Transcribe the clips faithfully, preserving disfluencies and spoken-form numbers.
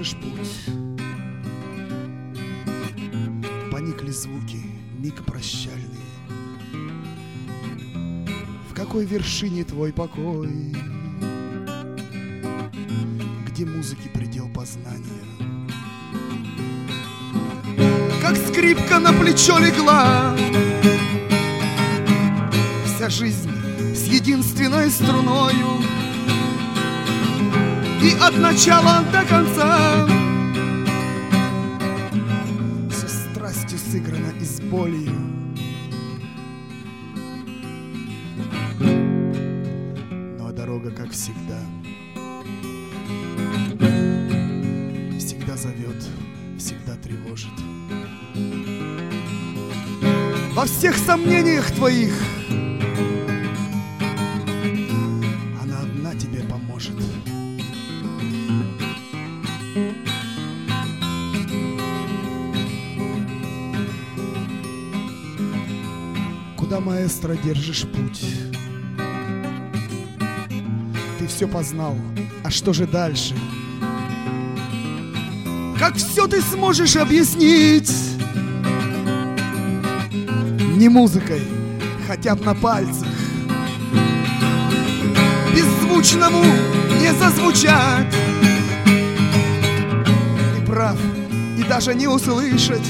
держишь путь? Поникли звуки, миг прощальный. В какой вершине твой покой? Где музыки предел познания? Как скрипка на плечо легла вся жизнь с единственной струною, и от начала до конца все страстью сыграно и с болью. Но дорога, как всегда, всегда зовет, всегда тревожит. Во всех сомнениях твоих она одна тебе поможет. Куда, маэстро, держишь путь? Ты все познал, а что же дальше? Как все ты сможешь объяснить? Не музыкой, хотя бы на пальцах, беззвучному не зазвучать. Ты прав, и даже не услышать,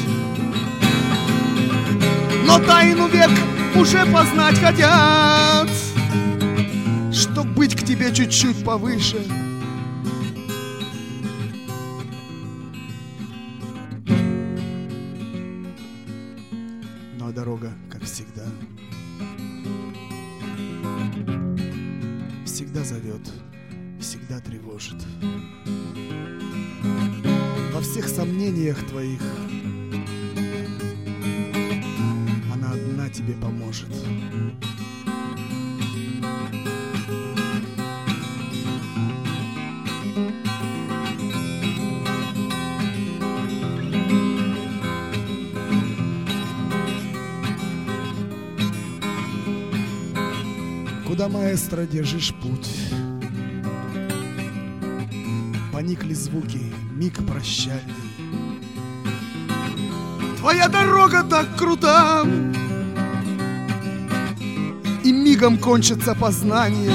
но тайну век уже познать хотят, чтоб быть к тебе чуть-чуть повыше. Но дорога, как всегда, всегда зовет, всегда тревожит. Во всех сомнениях твоих она одна тебе поможет. Куда, маэстро, держишь путь? Поникли звуки, миг прощальный. Твоя дорога так крута, и мигом кончится познание.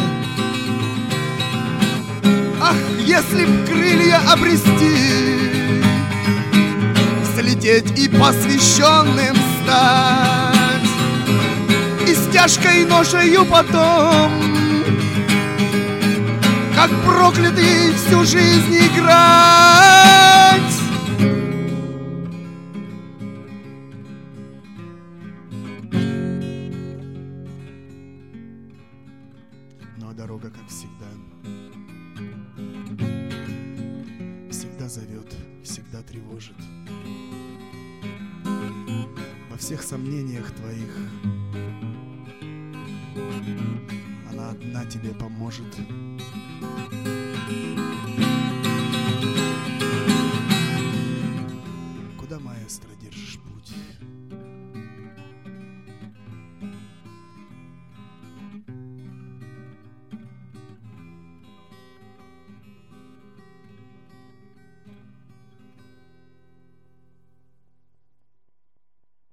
Ах, если б крылья обрести, взлететь и посвященным стать, и с тяжкой ношею потом, как проклятый, всю жизнь играть. Но дорога, как всегда, всегда зовет, всегда тревожит. Во всех сомнениях твоих она одна тебе поможет. Куда, маэстро,